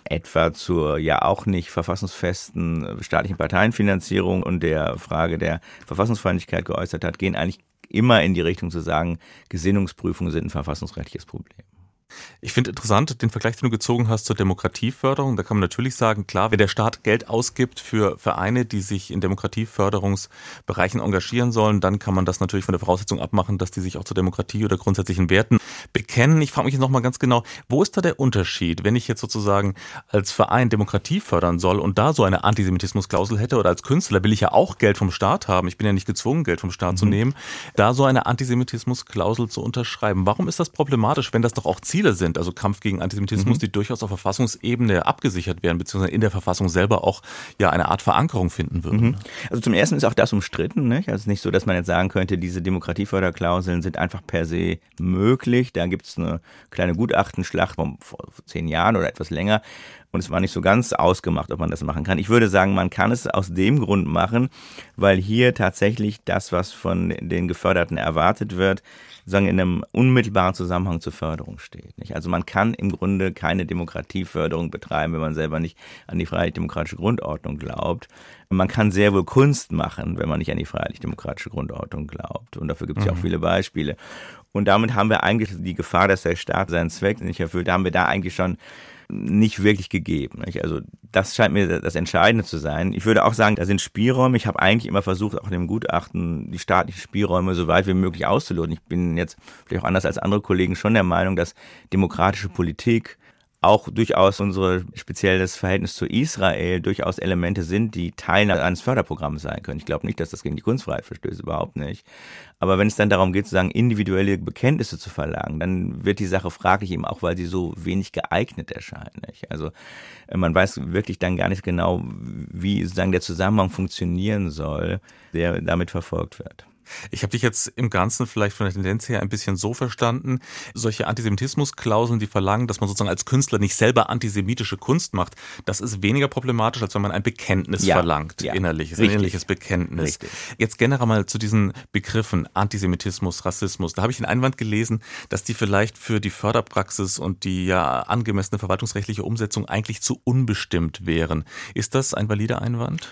A: etwa zur ja auch nicht verfassungsfesten staatlichen Parteienfinanzierung und der Frage der Verfassungsfeindlichkeit geäußert hat, gehen eigentlich immer in die Richtung zu sagen, Gesinnungsprüfungen sind ein verfassungsrechtliches Problem.
C: Ich finde interessant den Vergleich, den du gezogen hast zur Demokratieförderung. Da kann man natürlich sagen, klar, wenn der Staat Geld ausgibt für Vereine, die sich in Demokratieförderungsbereichen engagieren sollen, dann kann man das natürlich von der Voraussetzung abmachen, dass die sich auch zur Demokratie oder grundsätzlichen Werten bekennen. Ich frage mich jetzt nochmal ganz genau, wo ist da der Unterschied, wenn ich jetzt sozusagen als Verein Demokratie fördern soll und da so eine Antisemitismusklausel hätte, oder als Künstler will ich ja auch Geld vom Staat haben, ich bin ja nicht gezwungen, Geld vom Staat mhm. zu nehmen, da so eine Antisemitismusklausel zu unterschreiben. Warum ist das problematisch, wenn das doch auch Ziele sind, also Kampf gegen Antisemitismus, mhm. die durchaus auf Verfassungsebene abgesichert werden, beziehungsweise in der Verfassung selber auch ja eine Art Verankerung finden würden?
A: Mhm. Also zum Ersten ist auch das umstritten, nicht? Also es ist nicht so, dass man jetzt sagen könnte, diese Demokratieförderklauseln sind einfach per se möglich. Da gibt es eine kleine Gutachtenschlacht von vor zehn Jahren oder etwas länger. Und es war nicht so ganz ausgemacht, ob man das machen kann. Ich würde sagen, man kann es aus dem Grund machen, weil hier tatsächlich das, was von den Geförderten erwartet wird, sagen in einem unmittelbaren Zusammenhang zur Förderung steht. Nicht? Also man kann im Grunde keine Demokratieförderung betreiben, wenn man selber nicht an die freiheitlich-demokratische Grundordnung glaubt. Man kann sehr wohl Kunst machen, wenn man nicht an die freiheitlich-demokratische Grundordnung glaubt. Und dafür gibt es mhm. ja auch viele Beispiele. Und damit haben wir eigentlich die Gefahr, dass der Staat seinen Zweck nicht erfüllt, da haben wir da eigentlich schon nicht wirklich gegeben. Nicht? Also das scheint mir das Entscheidende zu sein. Ich würde auch sagen, da sind Spielräume. Ich habe eigentlich immer versucht, auch in dem Gutachten die staatlichen Spielräume so weit wie möglich auszuloten. Ich bin jetzt vielleicht auch anders als andere Kollegen schon der Meinung, dass demokratische Politik auch durchaus unser spezielles Verhältnis zu Israel durchaus Elemente sind, die Teil eines Förderprogramms sein können. Ich glaube nicht, dass das gegen die Kunstfreiheit verstößt, überhaupt nicht. Aber wenn es dann darum geht, sozusagen individuelle Bekenntnisse zu verlangen, dann wird die Sache fraglich, eben auch, weil sie so wenig geeignet erscheint. Nicht? Also man weiß wirklich dann gar nicht genau, wie sozusagen der Zusammenhang funktionieren soll, der damit verfolgt wird.
C: Ich habe dich jetzt im Ganzen vielleicht von der Tendenz her ein bisschen so verstanden, solche Antisemitismusklauseln, die verlangen, dass man sozusagen als Künstler nicht selber antisemitische Kunst macht, das ist weniger problematisch, als wenn man ein Bekenntnis ja, verlangt, ja, innerliches, ein innerliches Bekenntnis. Richtig. Jetzt generell mal zu diesen Begriffen Antisemitismus, Rassismus. Da habe ich den Einwand gelesen, dass die vielleicht für die Förderpraxis und die ja angemessene verwaltungsrechtliche Umsetzung eigentlich zu unbestimmt wären. Ist das ein valider Einwand?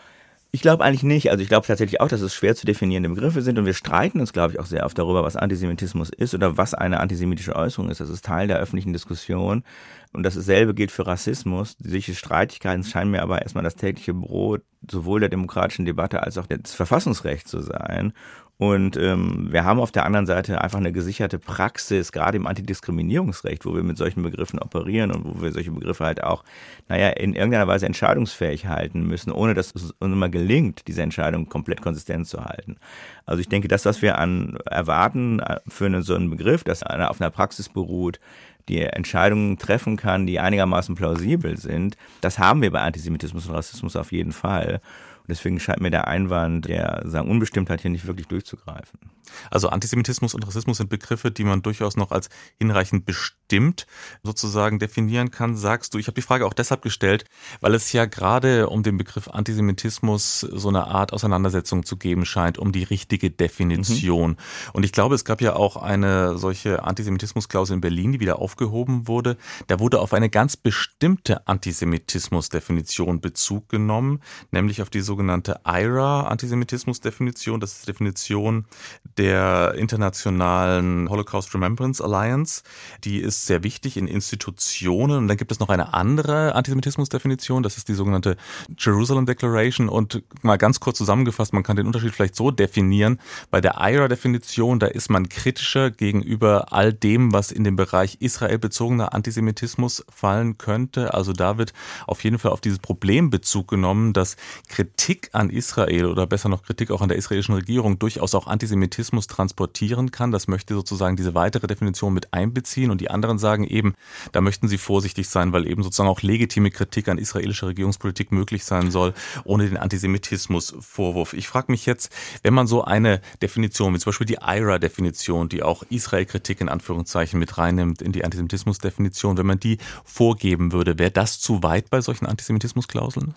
A: Ich glaube eigentlich nicht. Also ich glaube tatsächlich auch, dass es schwer zu definierende Begriffe sind und wir streiten uns, glaube ich, auch sehr oft darüber, was Antisemitismus ist oder was eine antisemitische Äußerung ist. Das ist Teil der öffentlichen Diskussion und dasselbe gilt für Rassismus. Solche Streitigkeiten scheinen mir aber erstmal das tägliche Brot sowohl der demokratischen Debatte als auch des Verfassungsrechts zu sein. Und ähm, wir haben auf der anderen Seite einfach eine gesicherte Praxis, gerade im Antidiskriminierungsrecht, wo wir mit solchen Begriffen operieren und wo wir solche Begriffe halt auch, naja, in irgendeiner Weise entscheidungsfähig halten müssen, ohne dass es uns immer gelingt, diese Entscheidung komplett konsistent zu halten. Also ich denke, das, was wir an erwarten für einen, so einen Begriff, dass einer auf einer Praxis beruht, die Entscheidungen treffen kann, die einigermaßen plausibel sind, das haben wir bei Antisemitismus und Rassismus auf jeden Fall. Deswegen scheint mir der Einwand der sagen, Unbestimmtheit hier nicht wirklich durchzugreifen.
C: Also Antisemitismus und Rassismus sind Begriffe, die man durchaus noch als hinreichend bestimmt sozusagen definieren kann. Sagst du, ich habe die Frage auch deshalb gestellt, weil es ja gerade um den Begriff Antisemitismus so eine Art Auseinandersetzung zu geben scheint, um die richtige Definition. Mhm. Und ich glaube, es gab ja auch eine solche Antisemitismusklausel in Berlin, die wieder aufgehoben wurde. Da wurde auf eine ganz bestimmte Antisemitismusdefinition Bezug genommen, nämlich auf die sogenannte I R A-Antisemitismusdefinition. Das ist die Definition der Internationalen Holocaust Remembrance Alliance. Die ist sehr wichtig in Institutionen. Und dann gibt es noch eine andere Antisemitismusdefinition, das ist die sogenannte Jerusalem Declaration. Und mal ganz kurz zusammengefasst, man kann den Unterschied vielleicht so definieren. Bei der I R A-Definition, da ist man kritischer gegenüber all dem, was in den Bereich israelbezogener Antisemitismus fallen könnte. Also da wird auf jeden Fall auf dieses Problem Bezug genommen, dass Kritik an Israel oder besser noch Kritik auch an der israelischen Regierung durchaus auch Antisemitismus transportieren kann. Das möchte sozusagen diese weitere Definition mit einbeziehen und die anderen sagen eben, da möchten sie vorsichtig sein, weil eben sozusagen auch legitime Kritik an israelischer Regierungspolitik möglich sein soll, ohne den Antisemitismusvorwurf. Ich frage mich jetzt, wenn man so eine Definition, wie zum Beispiel die I R A-Definition, die auch Israel-Kritik in Anführungszeichen mit reinnimmt in die Antisemitismusdefinition, wenn man die vorgeben würde, wäre das zu weit bei solchen Antisemitismusklauseln?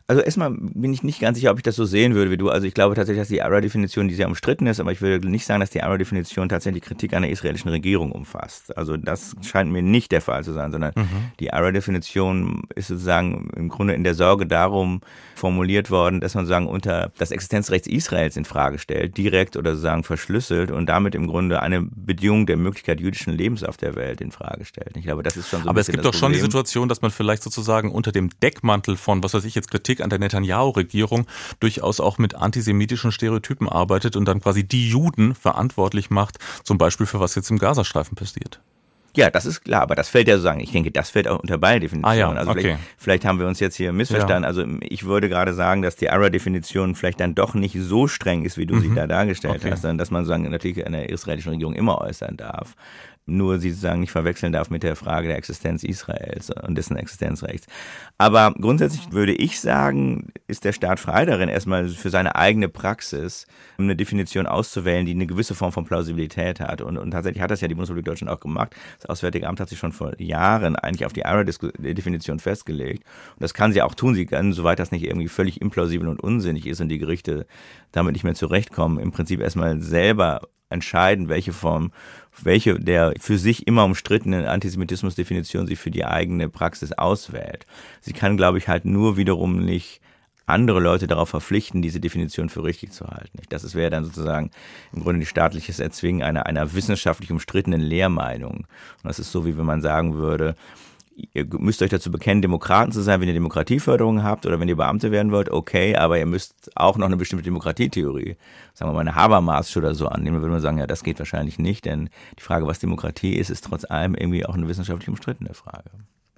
A: Also erstmal bin ich nicht ganz sicher, ob ich das so sehen würde wie du. Also ich glaube tatsächlich, dass die A R A-Definition, die sehr umstritten ist, aber ich würde nicht sagen, dass die A R A-Definition tatsächlich Kritik an der israelischen Regierung umfasst. Also das scheint mir nicht der Fall zu sein, sondern mhm. die A R A-Definition ist sozusagen im Grunde in der Sorge darum formuliert worden, dass man sozusagen unter das Existenzrecht Israels in Frage stellt, direkt oder sozusagen verschlüsselt und damit im Grunde eine Bedingung der Möglichkeit jüdischen Lebens auf der Welt in Frage stellt. Ich glaube, das ist schon so ein
C: Aber es
A: bisschen
C: gibt
A: das
C: doch schon
A: Problem.
C: die Situation, dass man vielleicht sozusagen unter dem Deckmantel von, was weiß ich jetzt, Kritik an der Netanyahu-Regierung durchaus auch mit antisemitischen Stereotypen arbeitet und dann quasi die Juden verantwortlich macht, zum Beispiel für was jetzt im Gazastreifen passiert.
A: Ja, das ist klar, aber das fällt ja sozusagen, ich denke, das fällt auch unter beide Definitionen.
C: Ah ja,
A: also
C: okay.
A: vielleicht, vielleicht haben wir uns jetzt hier missverstanden. Ja. Also ich würde gerade sagen, dass die A R A-Definition vielleicht dann doch nicht so streng ist, wie du mhm. sie da dargestellt okay. hast, sondern dass man sozusagen natürlich einer israelischen Regierung immer äußern darf. Nur sie sozusagen nicht verwechseln darf mit der Frage der Existenz Israels und dessen Existenzrechts. Aber grundsätzlich würde ich sagen, ist der Staat frei darin, erstmal für seine eigene Praxis eine Definition auszuwählen, die eine gewisse Form von Plausibilität hat. Und, und tatsächlich hat das ja die Bundesrepublik Deutschland auch gemacht. Das Auswärtige Amt hat sich schon vor Jahren eigentlich auf die A R A-Definition festgelegt. Und das kann sie auch tun. Sie kann, soweit das nicht irgendwie völlig implausibel und unsinnig ist und die Gerichte damit nicht mehr zurechtkommen, im Prinzip erstmal selber entscheiden, welche Form, welche der für sich immer umstrittenen Antisemitismusdefinition sie für die eigene Praxis auswählt. Sie kann, glaube ich, halt nur wiederum nicht andere Leute darauf verpflichten, diese Definition für richtig zu halten. Das wäre dann sozusagen im Grunde die staatliches Erzwingen einer, einer wissenschaftlich umstrittenen Lehrmeinung. Und das ist so, wie wenn man sagen würde, ihr müsst euch dazu bekennen, Demokraten zu sein, wenn ihr Demokratieförderung habt oder wenn ihr Beamte werden wollt, okay, aber ihr müsst auch noch eine bestimmte Demokratietheorie, sagen wir mal eine Habermas oder so annehmen. Da würde man sagen, ja, das geht wahrscheinlich nicht, denn die Frage, was Demokratie ist, ist trotz allem irgendwie auch eine wissenschaftlich umstrittene Frage.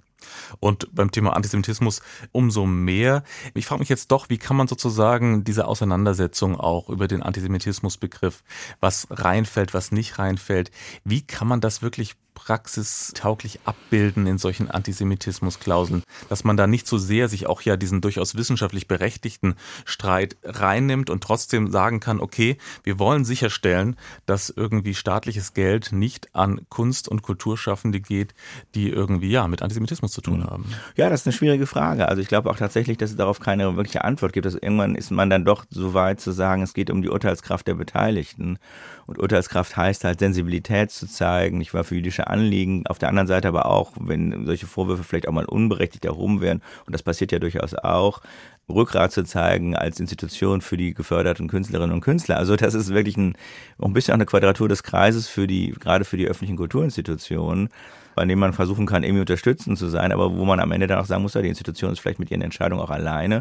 C: Und beim Thema Antisemitismus umso mehr. Ich frage mich jetzt doch, wie kann man sozusagen diese Auseinandersetzung auch über den Antisemitismusbegriff, was reinfällt, was nicht reinfällt, wie kann man das wirklich praxistauglich abbilden in solchen Antisemitismusklauseln, dass man da nicht so sehr sich auch ja diesen durchaus wissenschaftlich berechtigten Streit reinnimmt und trotzdem sagen kann, okay, wir wollen sicherstellen, dass irgendwie staatliches Geld nicht an Kunst- und Kulturschaffende geht, die irgendwie ja mit Antisemitismus zu tun haben.
A: Ja, das ist eine schwierige Frage. Also ich glaube auch tatsächlich, dass es darauf keine wirkliche Antwort gibt. Also irgendwann ist man dann doch so weit zu sagen, es geht um die Urteilskraft der Beteiligten. Und Urteilskraft heißt halt, Sensibilität zu zeigen, nicht wahr, für jüdische Anliegen. Auf der anderen Seite aber auch, wenn solche Vorwürfe vielleicht auch mal unberechtigt erhoben werden, und das passiert ja durchaus auch, Rückgrat zu zeigen als Institution für die geförderten Künstlerinnen und Künstler. Also das ist wirklich ein, auch ein bisschen auch eine Quadratur des Kreises für die, gerade für die öffentlichen Kulturinstitutionen, bei denen man versuchen kann, irgendwie unterstützend zu sein, aber wo man am Ende dann auch sagen muss, ja, die Institution ist vielleicht mit ihren Entscheidungen auch alleine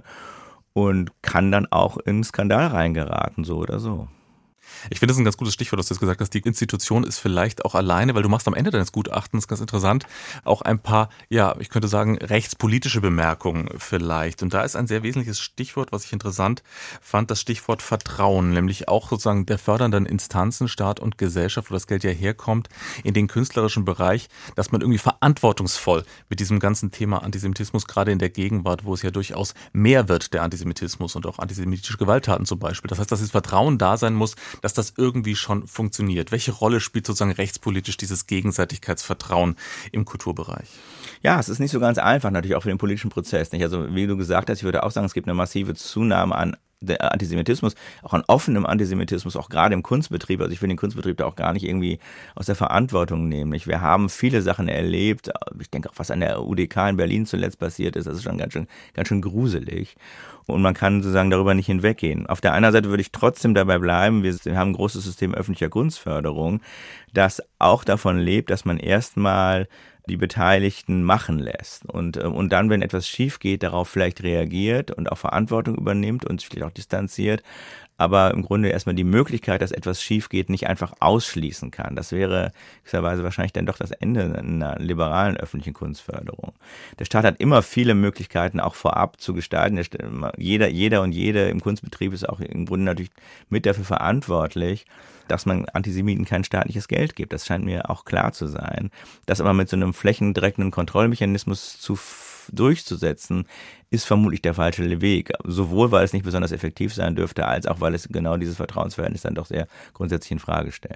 A: und kann dann auch in einen Skandal reingeraten, so oder so.
C: Ich finde, das ist ein ganz gutes Stichwort, dass du jetzt gesagt hast, die Institution ist vielleicht auch alleine, weil du machst am Ende deines Gutachtens, ganz interessant, auch ein paar, ja, ich könnte sagen, rechtspolitische Bemerkungen vielleicht. Und da ist ein sehr wesentliches Stichwort, was ich interessant fand, das Stichwort Vertrauen, nämlich auch sozusagen der fördernden Instanzen, Staat und Gesellschaft, wo das Geld ja herkommt, in den künstlerischen Bereich, dass man irgendwie verantwortungsvoll mit diesem ganzen Thema Antisemitismus, gerade in der Gegenwart, wo es ja durchaus mehr wird, der Antisemitismus und auch antisemitische Gewalttaten zum Beispiel. Das heißt, dass das Vertrauen da sein muss, dass das irgendwie schon funktioniert. Welche Rolle spielt sozusagen rechtspolitisch dieses Gegenseitigkeitsvertrauen im Kulturbereich?
A: Ja, es ist nicht so ganz einfach, natürlich auch für den politischen Prozess, nicht? Also wie du gesagt hast, ich würde auch sagen, es gibt eine massive Zunahme an der Antisemitismus, auch an offenem Antisemitismus, auch gerade im Kunstbetrieb. Also ich will den Kunstbetrieb da auch gar nicht irgendwie aus der Verantwortung nehmen. Nicht? Wir haben viele Sachen erlebt. Ich denke auch, was an der U D K in Berlin zuletzt passiert ist, das ist schon ganz schön, ganz schön gruselig. Und man kann sozusagen darüber nicht hinweggehen. Auf der einen Seite würde ich trotzdem dabei bleiben, wir haben ein großes System öffentlicher Kunstförderung, das auch davon lebt, dass man erstmal die Beteiligten machen lässt und, und dann, wenn etwas schief geht, darauf vielleicht reagiert und auch Verantwortung übernimmt und sich vielleicht auch distanziert, aber im Grunde erstmal die Möglichkeit, dass etwas schief geht, nicht einfach ausschließen kann. Das wäre gewisserweise wahrscheinlich dann doch das Ende einer liberalen öffentlichen Kunstförderung. Der Staat hat immer viele Möglichkeiten, auch vorab zu gestalten. Jeder, jeder und jede im Kunstbetrieb ist auch im Grunde natürlich mit dafür verantwortlich, dass man Antisemiten kein staatliches Geld gibt. Das scheint mir auch klar zu sein. Das aber mit so einem flächendeckenden Kontrollmechanismus zu durchzusetzen, ist vermutlich der falsche Weg. Sowohl, weil es nicht besonders effektiv sein dürfte, als auch, weil es genau dieses Vertrauensverhältnis dann doch sehr grundsätzlich in Frage stellt.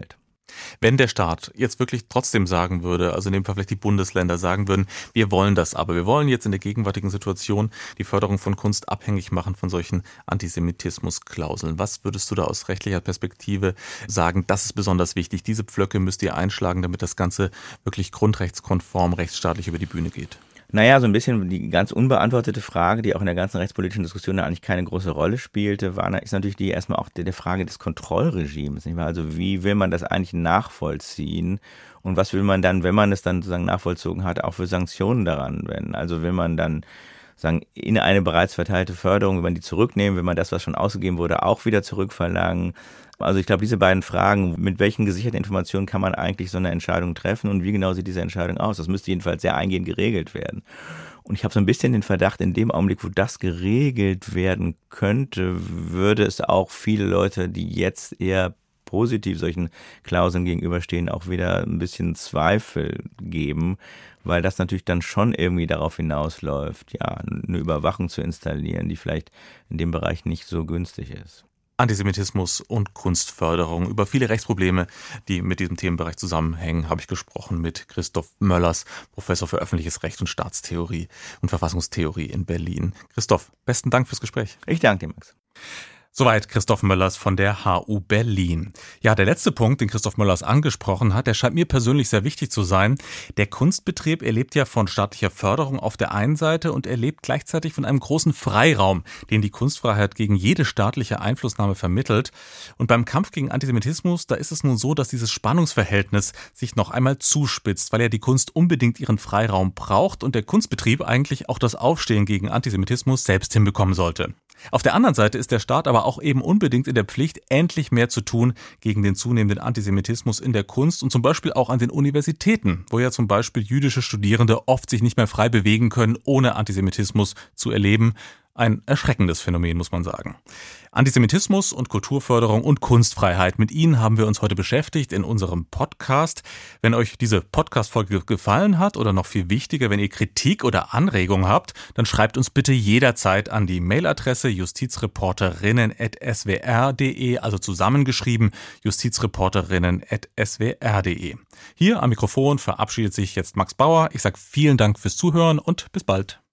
C: Wenn der Staat jetzt wirklich trotzdem sagen würde, also in dem Fall vielleicht die Bundesländer sagen würden, wir wollen das aber, wir wollen jetzt in der gegenwärtigen Situation die Förderung von Kunst abhängig machen von solchen Antisemitismusklauseln. Was würdest du da aus rechtlicher Perspektive sagen, das ist besonders wichtig, diese Pflöcke müsst ihr einschlagen, damit das Ganze wirklich grundrechtskonform, rechtsstaatlich über die Bühne geht?
A: Naja, so ein bisschen die ganz unbeantwortete Frage, die auch in der ganzen rechtspolitischen Diskussion eigentlich keine große Rolle spielte, war, ist natürlich die erstmal auch der, der Frage des Kontrollregimes. Nicht wahr? Also wie will man das eigentlich nachvollziehen und was will man dann, wenn man es dann sozusagen nachvollzogen hat, auch für Sanktionen daran wenden? Also will man dann sagen, in eine bereits verteilte Förderung, will man die zurücknehmen, will man das, was schon ausgegeben wurde, auch wieder zurückverlangen? Also ich glaube, diese beiden Fragen, mit welchen gesicherten Informationen kann man eigentlich so eine Entscheidung treffen und wie genau sieht diese Entscheidung aus? Das müsste jedenfalls sehr eingehend geregelt werden. Und ich habe so ein bisschen den Verdacht, in dem Augenblick, wo das geregelt werden könnte, würde es auch viele Leute, die jetzt eher positiv solchen Klauseln gegenüberstehen, auch wieder ein bisschen Zweifel geben, weil das natürlich dann schon irgendwie darauf hinausläuft, ja, eine Überwachung zu installieren, die vielleicht in dem Bereich nicht so günstig ist.
C: Antisemitismus und Kunstförderung. Über viele Rechtsprobleme, die mit diesem Themenbereich zusammenhängen, habe ich gesprochen mit Christoph Möllers, Professor für öffentliches Recht und Staatstheorie und Verfassungstheorie in Berlin. Christoph, besten Dank fürs Gespräch.
A: Ich danke dir, Max.
C: Soweit Christoph Möllers von der H U Berlin. Ja, der letzte Punkt, den Christoph Möllers angesprochen hat, der scheint mir persönlich sehr wichtig zu sein. Der Kunstbetrieb erlebt ja von staatlicher Förderung auf der einen Seite und erlebt gleichzeitig von einem großen Freiraum, den die Kunstfreiheit gegen jede staatliche Einflussnahme vermittelt. Und beim Kampf gegen Antisemitismus, da ist es nun so, dass dieses Spannungsverhältnis sich noch einmal zuspitzt, weil ja die Kunst unbedingt ihren Freiraum braucht und der Kunstbetrieb eigentlich auch das Aufstehen gegen Antisemitismus selbst hinbekommen sollte. Auf der anderen Seite ist der Staat aber auch eben unbedingt in der Pflicht, endlich mehr zu tun gegen den zunehmenden Antisemitismus in der Kunst und zum Beispiel auch an den Universitäten, wo ja zum Beispiel jüdische Studierende oft sich nicht mehr frei bewegen können, ohne Antisemitismus zu erleben. Ein erschreckendes Phänomen, muss man sagen. Antisemitismus und Kulturförderung und Kunstfreiheit. Mit Ihnen haben wir uns heute beschäftigt in unserem Podcast. Wenn euch diese Podcast-Folge gefallen hat oder noch viel wichtiger, wenn ihr Kritik oder Anregungen habt, dann schreibt uns bitte jederzeit an die Mailadresse justizreporterinnen at s w r punkt d e, also zusammengeschrieben justizreporterinnen at s w r punkt d e. Hier am Mikrofon verabschiedet sich jetzt Max Bauer. Ich sage vielen Dank fürs Zuhören und bis bald.